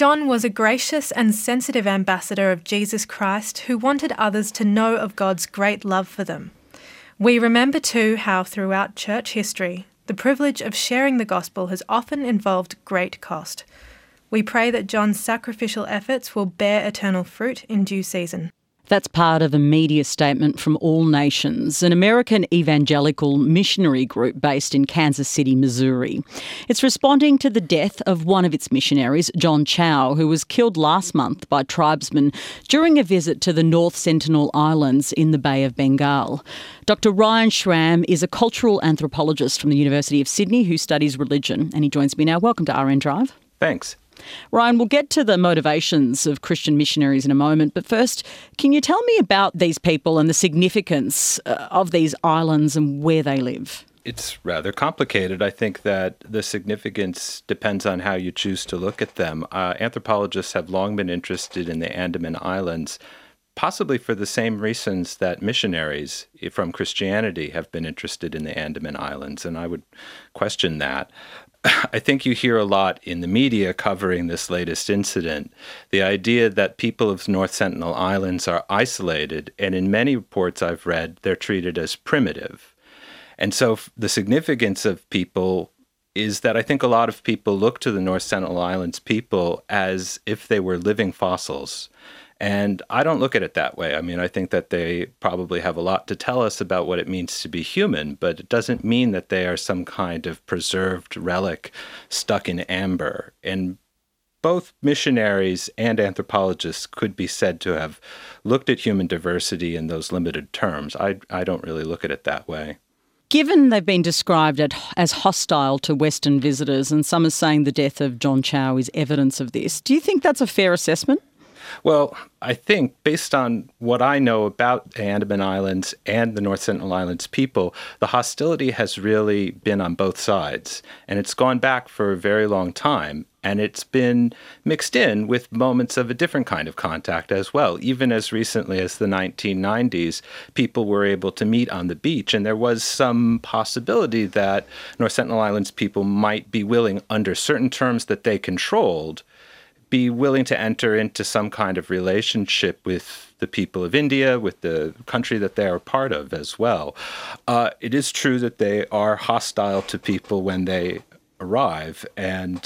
John was a gracious and sensitive ambassador of Jesus Christ who wanted others to know of God's great love for them. We remember too how throughout church history, the privilege of sharing the gospel has often involved great cost. We pray that John's sacrificial efforts will bear eternal fruit in due season. That's part of a media statement from All Nations, an American evangelical missionary group based in Kansas City, Missouri. It's responding to the death of one of its missionaries, John Chau, who was killed last month by tribesmen during a visit to the North Sentinel Islands in the Bay of Bengal. Dr. Ryan Schramm is a cultural anthropologist from the University of Sydney who studies religion, and he joins me now. Welcome to RN Drive. Thanks. Ryan, we'll get to the motivations of Christian missionaries in a moment, but first, can you tell me about these people and the significance of these islands and where they live? It's rather complicated. I think that the significance depends on how you choose to look at them. Anthropologists have long been interested in the Andaman Islands, possibly for the same reasons that missionaries from Christianity have been interested in the Andaman Islands, and I would question that. I think you hear a lot in the media covering this latest incident, the idea that people of North Sentinel Islands are isolated, and in many reports I've read, they're treated as primitive. And so the significance of people is that I think a lot of people look to the North Sentinel Islands people as if they were living fossils. And I don't look at it that way. I mean, I think that they probably have a lot to tell us about what it means to be human, but it doesn't mean that they are some kind of preserved relic stuck in amber. And both missionaries and anthropologists could be said to have looked at human diversity in those limited terms. I don't really look at it that way. Given they've been described as hostile to Western visitors, and some are saying the death of John Chau is evidence of this, do you think that's a fair assessment? Well, I think based on what I know about the Andaman Islands and the North Sentinel Islands people, the hostility has really been on both sides. And it's gone back for a very long time. And it's been mixed in with moments of a different kind of contact as well. Even as recently as the 1990s, people were able to meet on the beach. And there was some possibility that North Sentinel Islands people might be willing, under certain terms that they controlled, be willing to enter into some kind of relationship with the people of India, with the country that they are part of as well. It is true that they are hostile to people when they arrive. And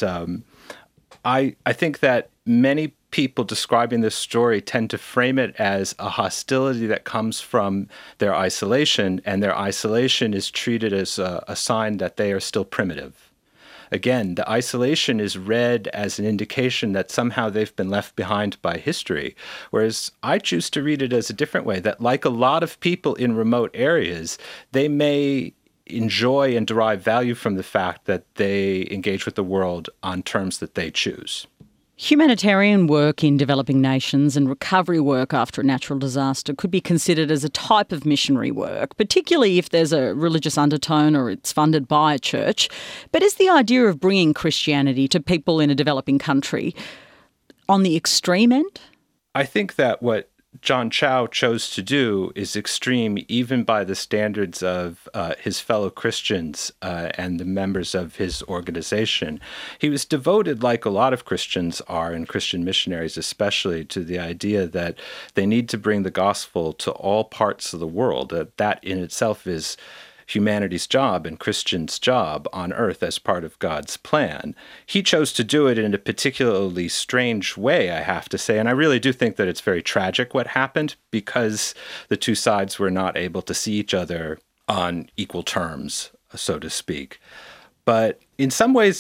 I think that many people describing this story tend to frame it as a hostility that comes from their isolation, and their isolation is treated as a sign that they are still primitive. Again, the isolation is read as an indication that somehow they've been left behind by history, whereas I choose to read it as a different way, that like a lot of people in remote areas, they may enjoy and derive value from the fact that they engage with the world on terms that they choose. Humanitarian work in developing nations and recovery work after a natural disaster could be considered as a type of missionary work, particularly if there's a religious undertone or it's funded by a church. But is the idea of bringing Christianity to people in a developing country on the extreme end? I think that what John Chau chose to do is extreme even by the standards of his fellow Christians and the members of his organization. He was devoted, like a lot of Christians are, and Christian missionaries especially, to the idea that they need to bring the gospel to all parts of the world. That in itself is humanity's job and Christians' job on earth as part of God's plan. He chose to do it in a particularly strange way, I have to say, and I really do think that it's very tragic what happened, because the two sides were not able to see each other on equal terms, so to speak. But in some ways,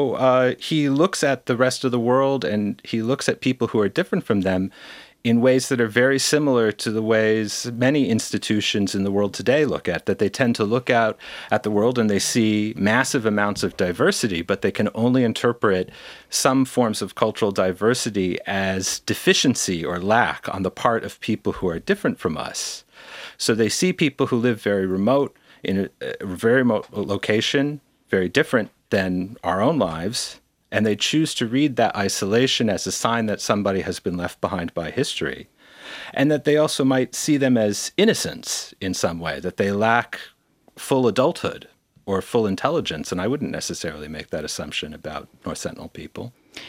he looks at the rest of the world and he looks at people who are different from them in ways that are very similar to the ways many institutions in the world today look at, that they tend to look out at the world and they see massive amounts of diversity, but they can only interpret some forms of cultural diversity as deficiency or lack on the part of people who are different from us. So they see people who live very remote, in a very remote location, very different than our own lives, and they choose to read that isolation as a sign that somebody has been left behind by history, and that they also might see them as innocents in some way, that they lack full adulthood or full intelligence, and I wouldn't necessarily make that assumption about North Sentinel people.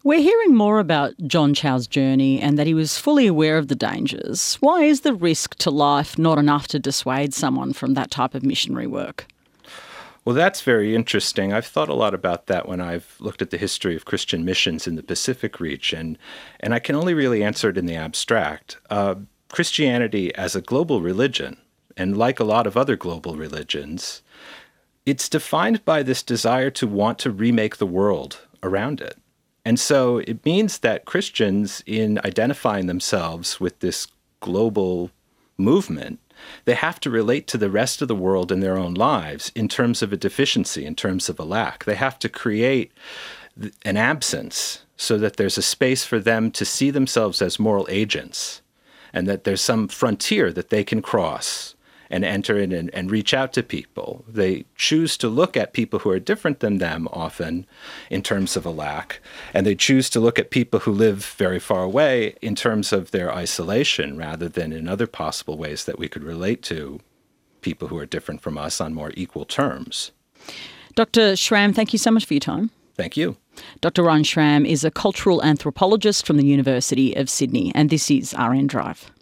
We're hearing more about John Chau's journey and that he was fully aware of the dangers. Why is the risk to life not enough to dissuade someone from that type of missionary work? Well, that's very interesting. I've thought a lot about that when I've looked at the history of Christian missions in the Pacific region, and I can only really answer it in the abstract. Christianity as a global religion, and like a lot of other global religions, it's defined by this desire to want to remake the world around it. And so it means that Christians, in identifying themselves with this global movement, they have to relate to the rest of the world in their own lives in terms of a deficiency, in terms of a lack. They have to create an absence so that there's a space for them to see themselves as moral agents and that there's some frontier that they can cross and enter in and reach out to people. They choose to look at people who are different than them often in terms of a lack, and they choose to look at people who live very far away in terms of their isolation rather than in other possible ways that we could relate to people who are different from us on more equal terms. Dr. Schramm, thank you so much for your time. Thank you. Dr. Ryan Schramm is a cultural anthropologist from the University of Sydney, and this is RN Drive.